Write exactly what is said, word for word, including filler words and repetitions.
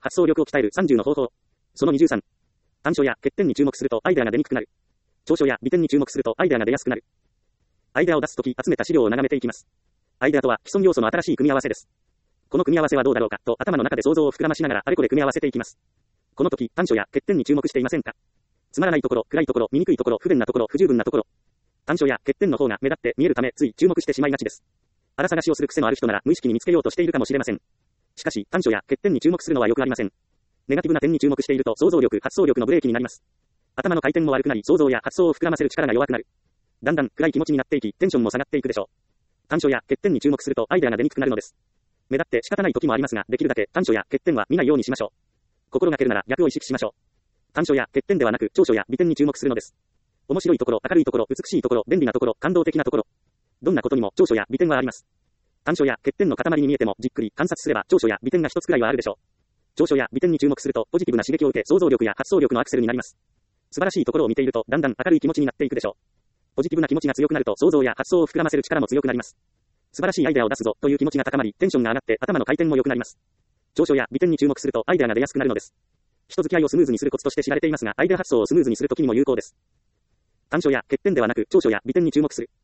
発想力を鍛えるさんじゅうの方法。そのにじゅうさん。短所や欠点に注目するとアイデアが出にくくなる。長所や利点に注目するとアイデアが出やすくなる。アイデアを出すとき集めた資料を眺めていきます。アイデアとは既存要素の新しい組み合わせです。この組み合わせはどうだろうかと頭の中で想像を膨らましながらあれこれ組み合わせていきます。この時、短所や欠点に注目していませんか？つまらないところ、暗いところ、見にくいところ、不便なところ、不十分なところ。短所や欠点の方が目立って見えるためつい注目してしまいがちです。あら探しをする癖のある人なら無意識に見つけようとしているかもしれません。しかし、短所や欠点に注目するのはよくありません。ネガティブな点に注目していると想像力、発想力のブレーキになります。頭の回転も悪くなり、想像や発想を膨らませる力が弱くなる。だんだん暗い気持ちになっていき、テンションも下がっていくでしょう。短所や欠点に注目するとアイデアが出にくくなるのです。目立って仕方ない時もありますが、できるだけ短所や欠点は見ないようにしましょう。心がけるなら逆を意識しましょう。短所や欠点ではなく長所や利点に注目するのです。面白いところ、明るいところ、美しいところ、便利なところ、感動的なところ。どんなことにも長所や利点はあります。短所や欠点の塊に見えてもじっくり観察すれば長所や利点が一つくらいはあるでしょう。長所や利点に注目するとポジティブな刺激を受け想像力や発想力のアクセルになります。素晴らしいところを見ているとだんだん明るい気持ちになっていくでしょう。ポジティブな気持ちが強くなると想像や発想を膨らませる力も強くなります。素晴らしいアイデアを出すぞという気持ちが高まりテンションが上がって頭の回転も良くなります。長所や利点に注目するとアイデアが出やすくなるのです。人付き合いをスムーズにするコツとして知られていますがアイデア発想をスムーズにするときにも有効です。短所や欠点ではなく長所や利点に注目する。